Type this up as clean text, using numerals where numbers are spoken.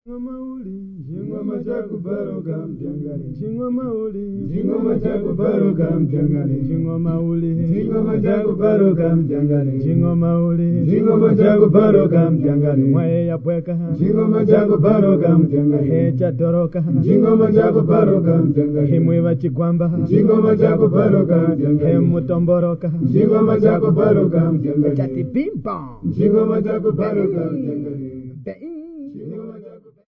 Chingoma chakubaroka mjangale, chingoma chakubaroka mjangale, chingoma chakubaroka mjangale, chingoma chakubaroka mjangale, mwaye yapweka, chingoma chakubaroka mjangale, chatoroka, chingoma chakubaroka mjangale, mwiva chikwamba, chingoma chakubaroka mjangale, mutomboroka, chingoma chakubaroka mjangale, chati pimpa, chingoma chakubaroka mjangale.